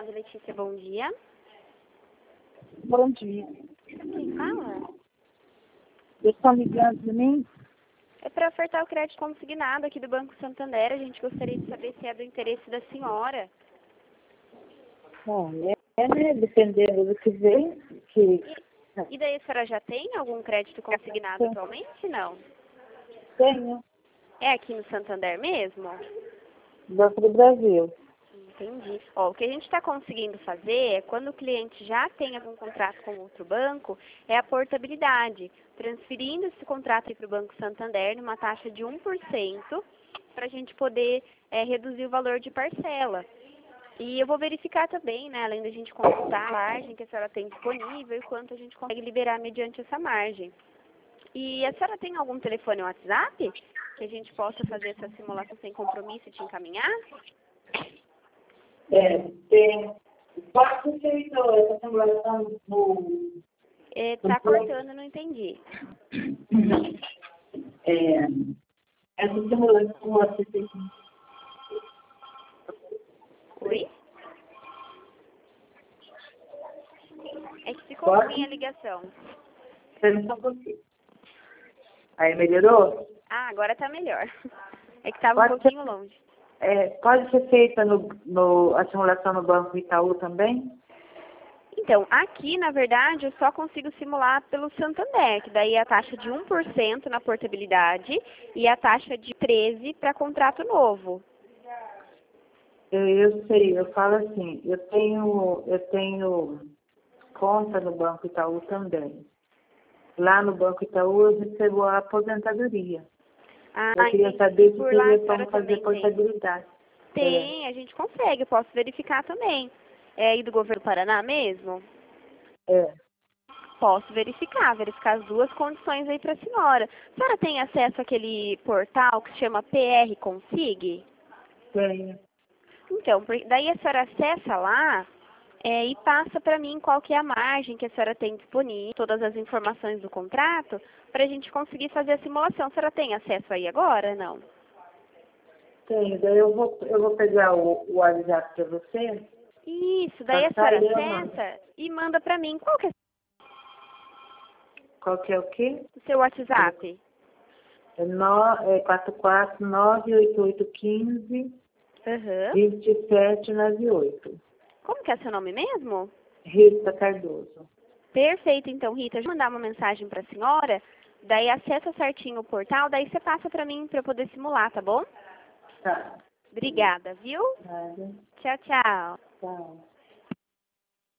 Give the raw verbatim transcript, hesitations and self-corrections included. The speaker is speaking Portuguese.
Consulado Letícia, bom dia. Bom dia. Quem fala? Eu estou ligando de mim? É para ofertar o crédito consignado aqui do Banco Santander. A gente gostaria de saber se é do interesse da senhora. Bom, é, né? Dependendo do que vem. Que... E daí a senhora já tem algum crédito consignado atualmente? Não. Tenho. É aqui no Santander mesmo? Banco do Brasil. Entendi. Ó, o que a gente está conseguindo fazer é, quando o cliente já tem algum contrato com outro banco, é a portabilidade, transferindo esse contrato para o Banco Santander numa taxa de um por cento, para a gente poder é, reduzir o valor de parcela. E eu vou verificar também, né, além da gente consultar a margem que a senhora tem disponível e quanto a gente consegue liberar mediante essa margem. E a senhora tem algum telefone ou WhatsApp que a gente possa fazer essa simulação sem compromisso e te encaminhar? É, tem. Pode ser feito essa simulação no... Está cortando, não entendi. É, essa simulação pode ser feita. Oi? É que ficou ruim a ligação. Espera só um pouquinho. Aí melhorou? Ah, agora está melhor. É que estava um Pode pouquinho ser- longe. É, pode ser feita no, no, a simulação no Banco Itaú também? Então, aqui, na verdade, eu só consigo simular pelo Santander, que daí é a taxa de um por cento na portabilidade e a taxa de treze por cento para contrato novo. Eu, eu sei, eu falo assim, eu tenho, eu tenho conta no Banco Itaú também. Lá no Banco Itaú eu recebo a aposentadoria. Ah, Eu queria entendi. saber se Por lá a teria senhora como fazer também tem. portabilidade. Tem, a gente consegue, eu posso verificar também. É aí do governo do Paraná mesmo? É, é, Posso verificar, verificar as duas condições aí para a senhora. A senhora tem acesso àquele portal que se chama P R Consig? tenho. Então, por- daí a senhora acessa lá é, e passa para mim qual que é a margem que a senhora tem disponível, todas as informações do contrato, para a gente conseguir fazer a simulação. A senhora tem acesso aí agora, não? Tenho. Daí eu vou, eu vou pegar o, o WhatsApp para você. Isso, daí a Passar senhora e eu mando. acessa e manda para mim. Qual que é Qual que é o quê? o seu WhatsApp? É, no, é quatro quatro nove oito oito um cinco Aham. dois sete nove oito. Como que é seu nome mesmo? Rita Cardoso. Perfeito, então, Rita. Eu vou mandar uma mensagem para a senhora, daí acessa certinho o portal, daí você passa para mim para eu poder simular, tá bom? Tá. Obrigada, viu? Nada. Tchau, tchau. Tchau.